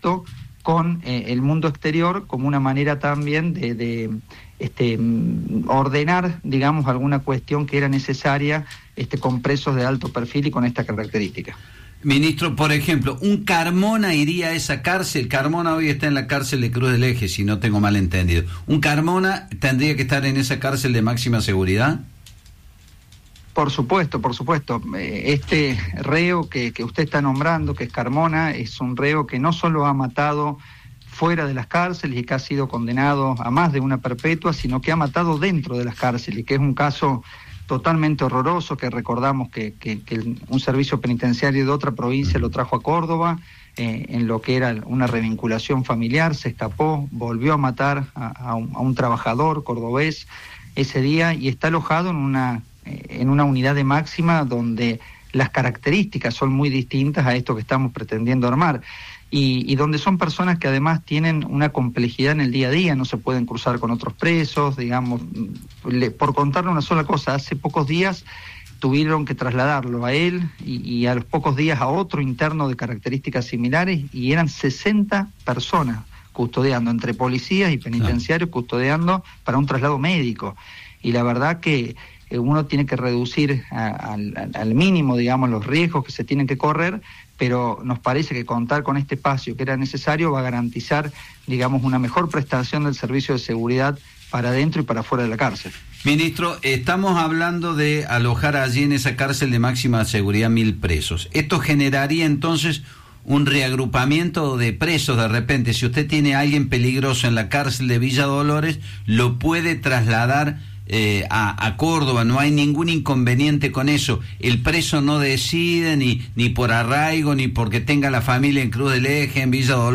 contacto con el mundo exterior como una manera también de ordenar, digamos, alguna cuestión que era necesaria con presos de alto perfil y con esta característica. Ministro, por ejemplo, ¿un Carmona iría a esa cárcel? Carmona hoy está en la cárcel de Cruz del Eje, si no tengo mal entendido. ¿Un Carmona tendría que estar en esa cárcel de máxima seguridad? Por supuesto, por supuesto. Este reo que usted está nombrando, que es Carmona, es un reo que no solo ha matado fuera de las cárceles y que ha sido condenado a más de una perpetua, sino que ha matado dentro de las cárceles, que es un caso totalmente horroroso, que recordamos que un servicio penitenciario de otra provincia lo trajo a Córdoba, en lo que era una revinculación familiar, se escapó, volvió a matar a un trabajador cordobés ese día y está alojado en una unidad de máxima donde las características son muy distintas a esto que estamos pretendiendo armar. Y donde son personas que además tienen una complejidad en el día a día, no se pueden cruzar con otros presos, digamos. Por contarle una sola cosa, hace pocos días tuvieron que trasladarlo a él y a los pocos días a otro interno de características similares, y eran 60 personas custodiando, entre policías y penitenciarios, custodiando para un traslado médico. Y la verdad que uno tiene que reducir al mínimo, digamos, los riesgos que se tienen que correr, pero nos parece que contar con este espacio que era necesario va a garantizar, digamos, una mejor prestación del servicio de seguridad para adentro y para afuera de la cárcel. Ministro, estamos hablando de alojar allí en esa cárcel de máxima seguridad 1.000 presos. ¿Esto generaría entonces un reagrupamiento de presos de repente? Si usted tiene a alguien peligroso en la cárcel de Villa Dolores, lo puede trasladar a Córdoba, no hay ningún inconveniente con eso. El preso no decide ni por arraigo, ni porque tenga la familia en Cruz del Eje, en Villa Dolores.